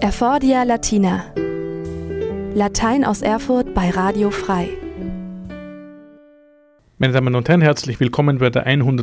Effordia Latina. Latein aus Erfurt bei Radio Frei. Meine Damen und Herren, herzlich willkommen bei der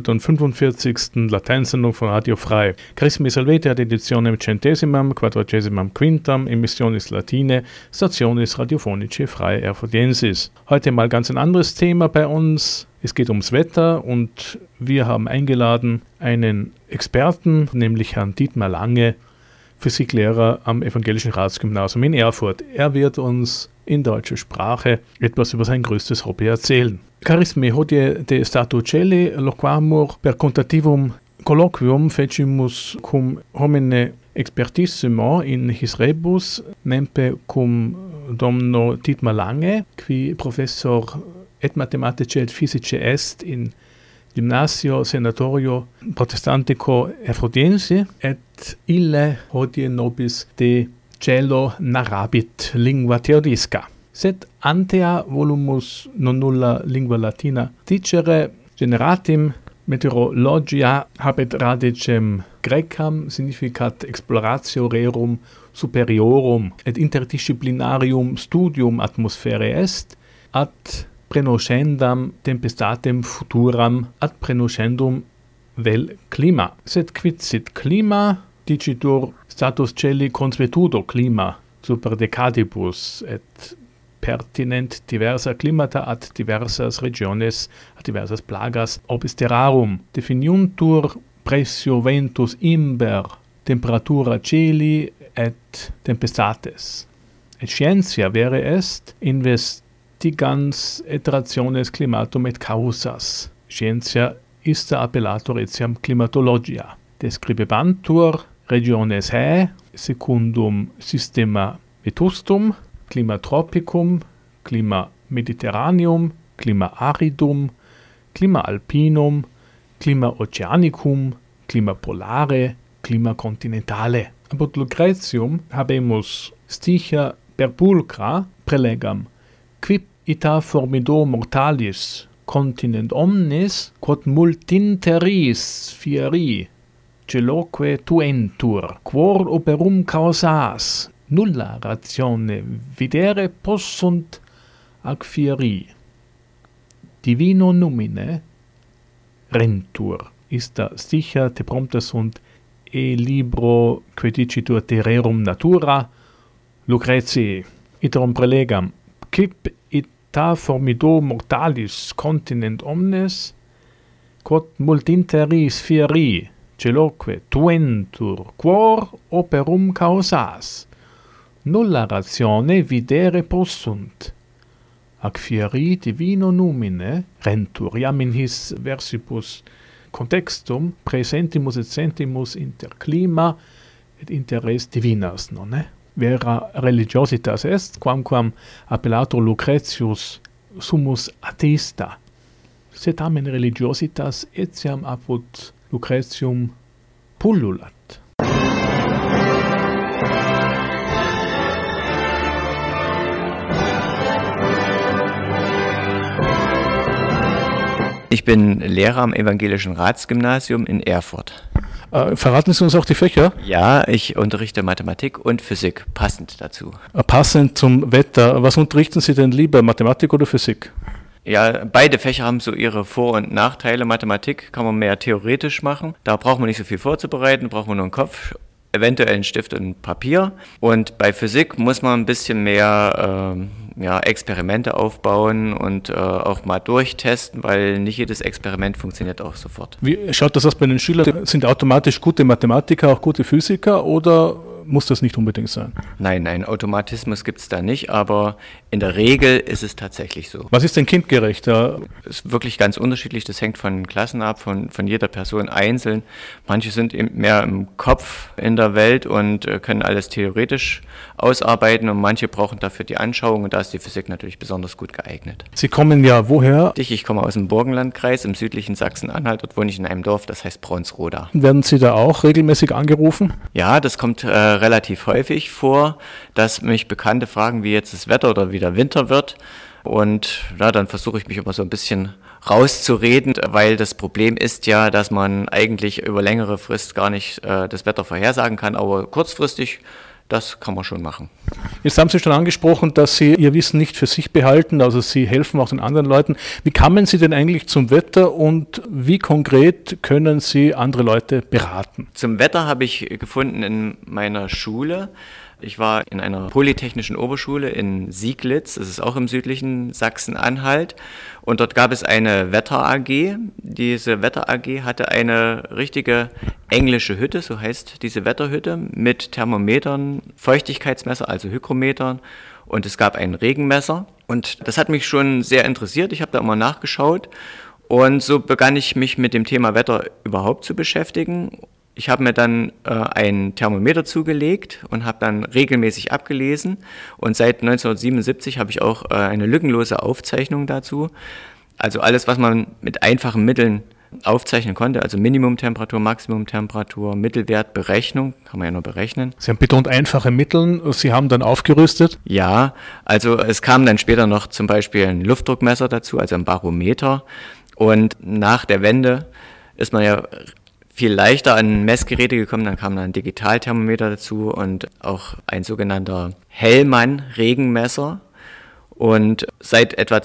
145. Lateinsendung von Radio Frei. Carissimi salvete ad editionem centesimam, quadragesimam quintam, emissionis latine, stationis radiofonice Frei Erfurtiensis. Heute mal ganz ein anderes Thema bei uns. Es geht ums Wetter und wir haben eingeladen einen Experten, nämlich Herrn Dietmar Lange, Physiklehrer am Evangelischen Ratsgymnasium in Erfurt. Er wird uns in deutscher Sprache etwas über sein größtes Hobby erzählen. Carissimi, hodie de statu celi loquamur per contativum colloquium fecimus cum homine expertissimo in his rebus, nempe cum domno Dietmar Lange, qui professor et mathematice et physice est in Gymnasio Senatorio Protestantico Erfurtiensi, et ille hodie nobis de celo narrabit lingua theodisca. Sed antea volumus non nulla lingua latina dicere generatim meteorologia habet radicem Grecam significat exploratio rerum superiorum et interdisciplinarium studium atmospherae est ad prenoscendam tempestatem futuram ad prenoscendum vel clima. Sed quid sit clima dicitur status celi consuetudo clima super decadibus et pertinent diversa climata ad diversas regiones, ad diversas plagas obis terrarum. Definiuntur pressio ventus imber temperatura celi et tempestates. Et scientia vere est investigans et rationes climatum et causas. Scientia ista appellator etiam climatologia. Describebantur regiones hae secundum systema vetustum, clima tropicum, clima mediterraneum, clima aridum, clima alpinum, clima oceanicum, clima polare, clima continentale. Apud Lucretium habemus sticha per pulcra prelegam, quip ita formido mortalis continent omnes, quod multinteris fieri, celoque tuentur, quor operum causas, nulla ratione videre possunt ac fieri. Divino numine rentur. Ista sticha te prompta sunt e libro que dicitur terrerum natura Lucretii. Iterum prelegam, quip ita formido mortalis continent omnes, quod multinteris fieri, celoque tuentur, quor operum causas, nulla ratione videre possunt, ac fieri divino numine rentur. Iam in his versibus contextum praesentimus et sentimus inter clima et inter res divinas, nonne? Vera religiositas est, quamquam appellator Lucretius sumus atheista. Sed tamen religiositas etiam apud Lucretium pullulat. Ich bin Lehrer am Evangelischen Ratsgymnasium in Erfurt. Verraten Sie uns auch die Fächer? Ja, ich unterrichte Mathematik und Physik, passend dazu. Passend zum Wetter. Was unterrichten Sie denn lieber, Mathematik oder Physik? Ja, beide Fächer haben so ihre Vor- und Nachteile. Mathematik kann man mehr theoretisch machen. Da braucht man nicht so viel vorzubereiten, braucht man nur einen Kopf, eventuell einen Stift und Papier. Und bei Physik muss man ein bisschen mehr Experimente aufbauen und auch mal durchtesten, weil nicht jedes Experiment funktioniert auch sofort. Wie schaut das aus bei den Schülern? Sind automatisch gute Mathematiker auch gute Physiker oder muss das nicht unbedingt sein? Nein, Automatismus gibt es da nicht, aber in der Regel ist es tatsächlich so. Was ist denn kindgerechter? Es ist wirklich ganz unterschiedlich, das hängt von Klassen ab, von jeder Person einzeln. Manche sind eben mehr im Kopf in der Welt und können alles theoretisch ausarbeiten und manche brauchen dafür die Anschauung und da ist die Physik natürlich besonders gut geeignet. Sie kommen ja woher? Ich komme aus dem Burgenlandkreis im südlichen Sachsen-Anhalt, dort wohne ich in einem Dorf, das heißt Braunsroda. Werden Sie da auch regelmäßig angerufen? Ja, das kommt relativ häufig vor, dass mich Bekannte fragen, wie jetzt das Wetter oder wie der Winter wird. Und dann versuche ich mich immer so ein bisschen rauszureden, weil das Problem ist ja, dass man eigentlich über längere Frist gar nicht das Wetter vorhersagen kann, aber kurzfristig Das kann man schon machen. Jetzt haben Sie schon angesprochen, dass Sie Ihr Wissen nicht für sich behalten, also Sie helfen auch den anderen Leuten. Wie kamen Sie denn eigentlich zum Wetter und wie konkret können Sie andere Leute beraten? Zum Wetter habe ich gefunden in meiner Schule. Ich war in einer polytechnischen Oberschule in Sieglitz, das ist auch im südlichen Sachsen-Anhalt. Und dort gab es eine Wetter-AG. Diese Wetter-AG hatte eine richtige englische Hütte, so heißt diese Wetterhütte, mit Thermometern, Feuchtigkeitsmesser, also Hygrometern. Und es gab ein Regenmesser. Und das hat mich schon sehr interessiert. Ich habe da immer nachgeschaut. Und so begann ich mich mit dem Thema Wetter überhaupt zu beschäftigen. Ich habe mir dann ein Thermometer zugelegt und habe dann regelmäßig abgelesen. Und seit 1977 habe ich auch eine lückenlose Aufzeichnung dazu. Also alles, was man mit einfachen Mitteln aufzeichnen konnte, also Minimumtemperatur, Maximumtemperatur, Mittelwert, Berechnung, kann man ja nur berechnen. Sie haben betont einfache Mittel, Sie haben dann aufgerüstet? Ja, also es kam dann später noch zum Beispiel ein Luftdruckmesser dazu, also ein Barometer. Und nach der Wende ist man ja viel leichter an Messgeräte gekommen, dann kam ein Digitalthermometer dazu und auch ein sogenannter Hellmann-Regenmesser. Und seit etwa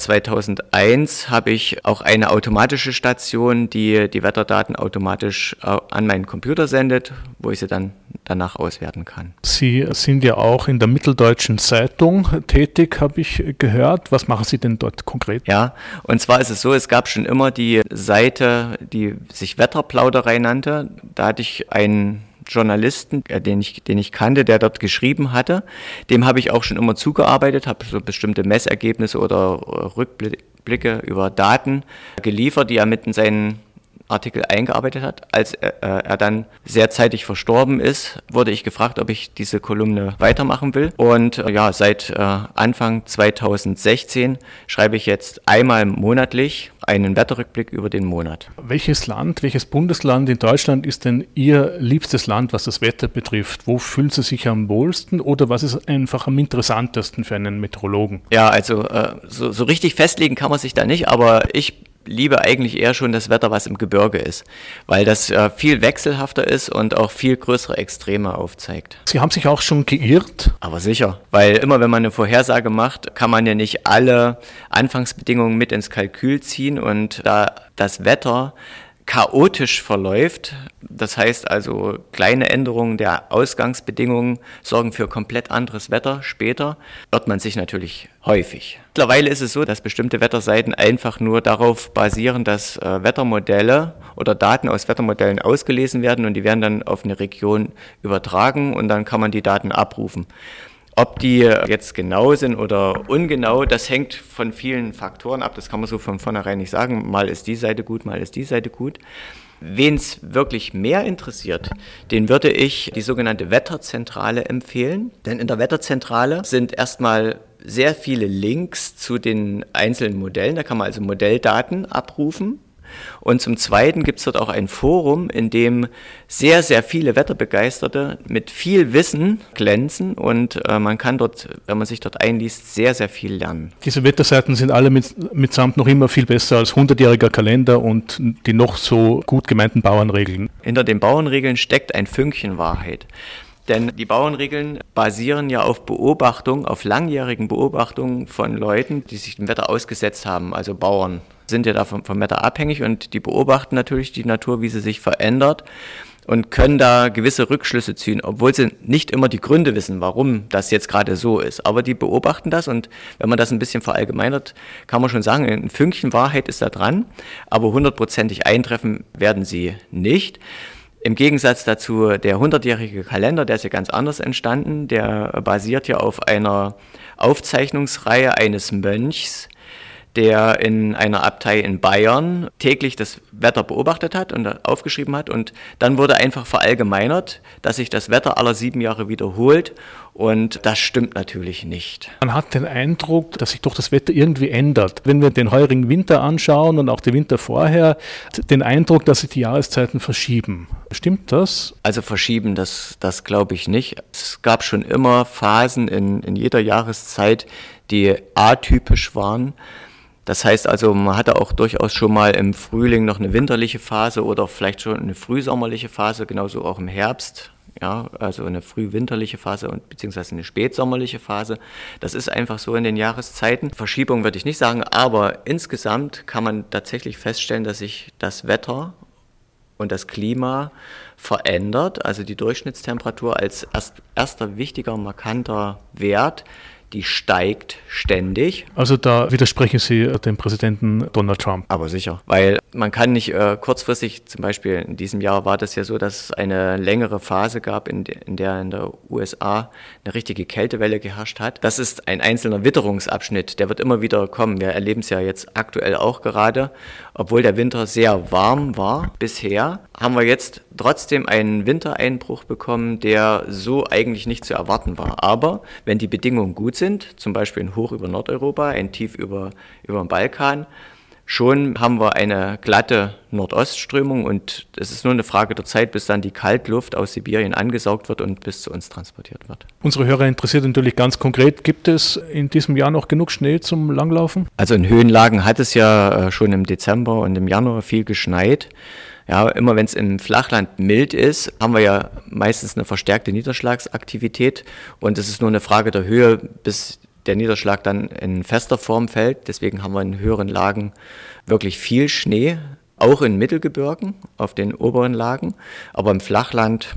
2001 habe ich auch eine automatische Station, die die Wetterdaten automatisch an meinen Computer sendet, wo ich sie dann danach auswerten kann. Sie sind ja auch in der Mitteldeutschen Zeitung tätig, habe ich gehört. Was machen Sie denn dort konkret? Ja, und zwar ist es so, es gab schon immer die Seite, die sich Wetterplauderei nannte. Da hatte ich einen Journalisten, den ich kannte, der dort geschrieben hatte. Dem habe ich auch schon immer zugearbeitet, habe so bestimmte Messergebnisse oder Rückblicke über Daten geliefert, die er mit in seinen Artikel eingearbeitet hat. Als er dann sehr zeitig verstorben ist, wurde ich gefragt, ob ich diese Kolumne weitermachen will. Und ja, seit Anfang 2016 schreibe ich jetzt einmal monatlich einen Wetterrückblick über den Monat. Welches Bundesland in Deutschland ist denn Ihr liebstes Land, was das Wetter betrifft? Wo fühlen Sie sich am wohlsten oder was ist einfach am interessantesten für einen Meteorologen? Ja, also so richtig festlegen kann man sich da nicht, aber ich liebe eigentlich eher schon das Wetter, was im Gebirge ist, weil das viel wechselhafter ist und auch viel größere Extreme aufzeigt. Sie haben sich auch schon geirrt? Aber sicher, weil immer wenn man eine Vorhersage macht, kann man ja nicht alle Anfangsbedingungen mit ins Kalkül ziehen und da das Wetter chaotisch verläuft, das heißt also kleine Änderungen der Ausgangsbedingungen sorgen für komplett anderes Wetter später, irrt man sich natürlich häufig. Mittlerweile ist es so, dass bestimmte Wetterseiten einfach nur darauf basieren, dass Wettermodelle oder Daten aus Wettermodellen ausgelesen werden und die werden dann auf eine Region übertragen und dann kann man die Daten abrufen. Ob die jetzt genau sind oder ungenau, das hängt von vielen Faktoren ab. Das kann man so von vornherein nicht sagen. Mal ist die Seite gut, mal ist die Seite gut. Wen es wirklich mehr interessiert, den würde ich die sogenannte Wetterzentrale empfehlen. Denn in der Wetterzentrale sind erstmal sehr viele Links zu den einzelnen Modellen. Da kann man also Modelldaten abrufen. Und zum Zweiten gibt es dort auch ein Forum, in dem sehr, sehr viele Wetterbegeisterte mit viel Wissen glänzen und man kann dort, wenn man sich dort einliest, sehr, sehr viel lernen. Diese Wetterseiten sind alle mitsamt noch immer viel besser als 100-jähriger Kalender und die noch so gut gemeinten Bauernregeln. Hinter den Bauernregeln steckt ein Fünkchen Wahrheit. Denn die Bauernregeln basieren ja auf Beobachtung, auf langjährigen Beobachtungen von Leuten, die sich dem Wetter ausgesetzt haben, also Bauern sind ja da vom Wetter abhängig und die beobachten natürlich die Natur, wie sie sich verändert und können da gewisse Rückschlüsse ziehen, obwohl sie nicht immer die Gründe wissen, warum das jetzt gerade so ist. Aber die beobachten das und wenn man das ein bisschen verallgemeinert, kann man schon sagen, ein Fünkchen Wahrheit ist da dran, aber 100%ig eintreffen werden sie nicht. Im Gegensatz dazu der 100-jährige Kalender, der ist ja ganz anders entstanden, der basiert ja auf einer Aufzeichnungsreihe eines Mönchs, der in einer Abtei in Bayern täglich das Wetter beobachtet hat und aufgeschrieben hat. Und dann wurde einfach verallgemeinert, dass sich das Wetter alle 7 Jahre wiederholt. Und das stimmt natürlich nicht. Man hat den Eindruck, dass sich doch das Wetter irgendwie ändert. Wenn wir den heurigen Winter anschauen und auch den Winter vorher, den Eindruck, dass sich die Jahreszeiten verschieben. Stimmt das? Also verschieben, das glaube ich nicht. Es gab schon immer Phasen in jeder Jahreszeit, die atypisch waren. Das heißt also, man hatte auch durchaus schon mal im Frühling noch eine winterliche Phase oder vielleicht schon eine frühsommerliche Phase, genauso auch im Herbst Ja, also eine frühwinterliche Phase und beziehungsweise eine spätsommerliche Phase. Das ist einfach so in den Jahreszeiten. Verschiebung würde ich nicht sagen, aber insgesamt kann man tatsächlich feststellen, dass sich das Wetter und das Klima verändert. Also die Durchschnittstemperatur als erster wichtiger, markanter Wert, die steigt ständig. Also da widersprechen Sie dem Präsidenten Donald Trump. Aber sicher, weil man kann nicht kurzfristig, zum Beispiel in diesem Jahr war das ja so, dass es eine längere Phase gab, in der in der USA eine richtige Kältewelle geherrscht hat. Das ist ein einzelner Witterungsabschnitt, der wird immer wieder kommen. Wir erleben es ja jetzt aktuell auch gerade. Obwohl der Winter sehr warm war bisher, haben wir jetzt trotzdem einen Wintereinbruch bekommen, der so eigentlich nicht zu erwarten war. Aber wenn die Bedingungen gut sind, zum Beispiel ein Hoch über Nordeuropa, ein Tief über den Balkan, schon haben wir eine glatte Nordostströmung und es ist nur eine Frage der Zeit, bis dann die Kaltluft aus Sibirien angesaugt wird und bis zu uns transportiert wird. Unsere Hörer interessiert natürlich ganz konkret, gibt es in diesem Jahr noch genug Schnee zum Langlaufen? Also in Höhenlagen hat es ja schon im Dezember und im Januar viel geschneit. Ja, immer wenn es im Flachland mild ist, haben wir ja meistens eine verstärkte Niederschlagsaktivität und es ist nur eine Frage der Höhe, bis der Niederschlag dann in fester Form fällt. Deswegen haben wir in höheren Lagen wirklich viel Schnee, auch in Mittelgebirgen, auf den oberen Lagen. Aber im Flachland,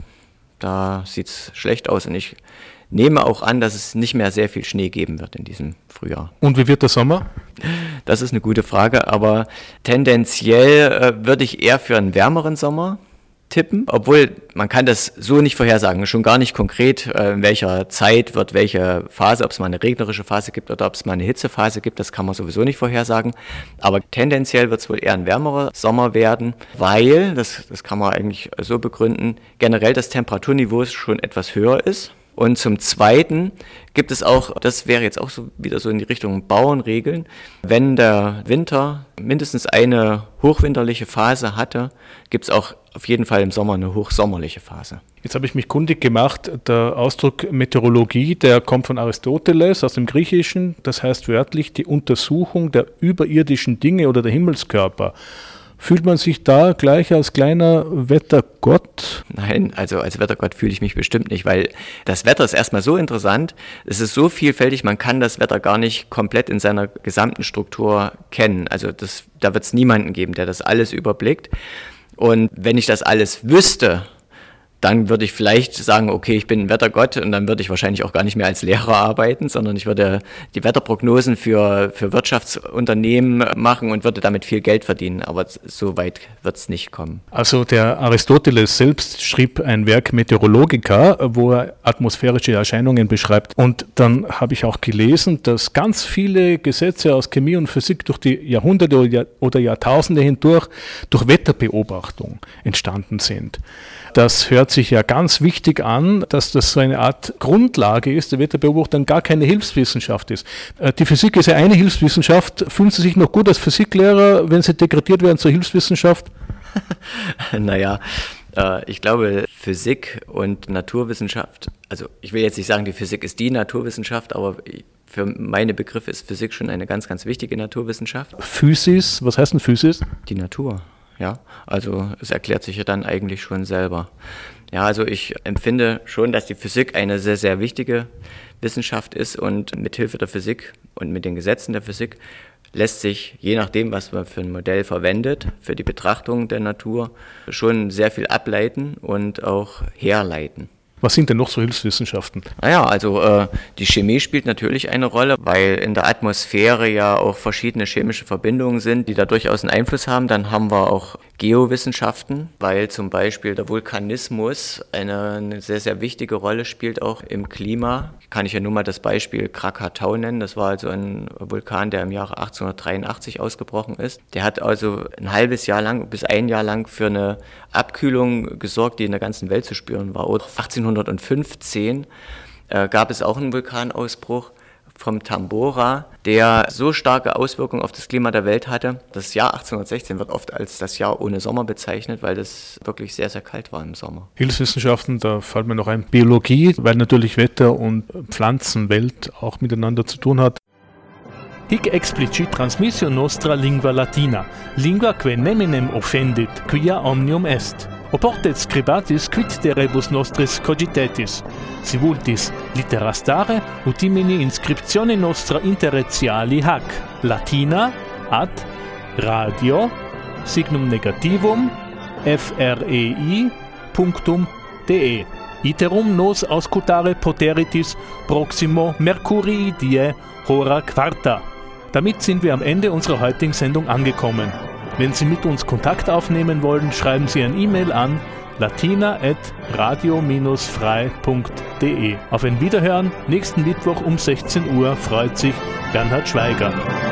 da sieht es schlecht aus. Und ich nehme auch an, dass es nicht mehr sehr viel Schnee geben wird in diesem Frühjahr. Und wie wird der Sommer? Das ist eine gute Frage, aber tendenziell würde ich eher für einen wärmeren Sommer tippen, obwohl man kann das so nicht vorhersagen, schon gar nicht konkret, in welcher Zeit wird welche Phase, ob es mal eine regnerische Phase gibt oder ob es mal eine Hitzephase gibt, das kann man sowieso nicht vorhersagen, aber tendenziell wird es wohl eher ein wärmerer Sommer werden, weil, das kann man eigentlich so begründen, generell das Temperaturniveau schon etwas höher ist. Und zum Zweiten gibt es auch, das wäre jetzt auch so wieder so in die Richtung Bauernregeln, wenn der Winter mindestens eine hochwinterliche Phase hatte, gibt es auch auf jeden Fall im Sommer eine hochsommerliche Phase. Jetzt habe ich mich kundig gemacht, der Ausdruck Meteorologie, der kommt von Aristoteles aus dem Griechischen, das heißt wörtlich die Untersuchung der überirdischen Dinge oder der Himmelskörper. Fühlt man sich da gleich als kleiner Wettergott? Nein, also als Wettergott fühle ich mich bestimmt nicht, weil das Wetter ist erstmal so interessant, es ist so vielfältig, man kann das Wetter gar nicht komplett in seiner gesamten Struktur kennen. Also da wird es niemanden geben, der das alles überblickt. Und wenn ich das alles wüsste, dann würde ich vielleicht sagen, okay, ich bin ein Wettergott und dann würde ich wahrscheinlich auch gar nicht mehr als Lehrer arbeiten, sondern ich würde die Wetterprognosen für Wirtschaftsunternehmen machen und würde damit viel Geld verdienen. Aber so weit wird es nicht kommen. Also der Aristoteles selbst schrieb ein Werk Meteorologica, wo er atmosphärische Erscheinungen beschreibt. Und dann habe ich auch gelesen, dass ganz viele Gesetze aus Chemie und Physik durch die Jahrhunderte oder Jahrtausende hindurch durch Wetterbeobachtung entstanden sind. Das hört sich ja ganz wichtig an, dass das so eine Art Grundlage ist, der Wetterbeobachtung gar keine Hilfswissenschaft ist. Die Physik ist ja eine Hilfswissenschaft. Fühlen Sie sich noch gut als Physiklehrer, wenn Sie degradiert werden zur Hilfswissenschaft? Naja, ich glaube, Physik und Naturwissenschaft, also ich will jetzt nicht sagen, die Physik ist die Naturwissenschaft, aber für meine Begriffe ist Physik schon eine ganz, ganz wichtige Naturwissenschaft. Physis, was heißt denn Physis? Die Natur. Ja, also es erklärt sich ja dann eigentlich schon selber. Ja, also ich empfinde schon, dass die Physik eine sehr, sehr wichtige Wissenschaft ist und mit Hilfe der Physik und mit den Gesetzen der Physik lässt sich, je nachdem, was man für ein Modell verwendet, für die Betrachtung der Natur, schon sehr viel ableiten und auch herleiten. Was sind denn noch so Hilfswissenschaften? Naja, also die Chemie spielt natürlich eine Rolle, weil in der Atmosphäre ja auch verschiedene chemische Verbindungen sind, die da durchaus einen Einfluss haben. Dann haben wir auch Geowissenschaften, weil zum Beispiel der Vulkanismus eine sehr, sehr wichtige Rolle spielt, auch im Klima. Kann ich ja nur mal das Beispiel Krakatau nennen. Das war also ein Vulkan, der im Jahre 1883 ausgebrochen ist. Der hat also ein halbes Jahr lang bis ein Jahr lang für eine Abkühlung gesorgt, die in der ganzen Welt zu spüren war. 1815 gab es auch einen Vulkanausbruch vom Tambora, der so starke Auswirkungen auf das Klima der Welt hatte. Das Jahr 1816 wird oft als das Jahr ohne Sommer bezeichnet, weil das wirklich sehr, sehr kalt war im Sommer. Hilfswissenschaften, da fällt mir noch ein Biologie, weil natürlich Wetter und Pflanzenwelt auch miteinander zu tun hat. Hic explicit transmissio nostra lingua latina, lingua que neminem offendit, quia omnium est. Oportet scribatis quid de rebus nostris cogitetis, si vultis litera stare utimini inscriptione nostra interretiali hac, latina ad radio signum negativum frei.de. Iterum nos auscultare poteritis proximo Mercurii die hora quarta. Damit sind wir am Ende unserer heutigen Sendung angekommen. Wenn Sie mit uns Kontakt aufnehmen wollen, schreiben Sie ein E-Mail an latina@radio-frei.de. Auf ein Wiederhören nächsten Mittwoch um 16 Uhr freut sich Bernhard Schweiger.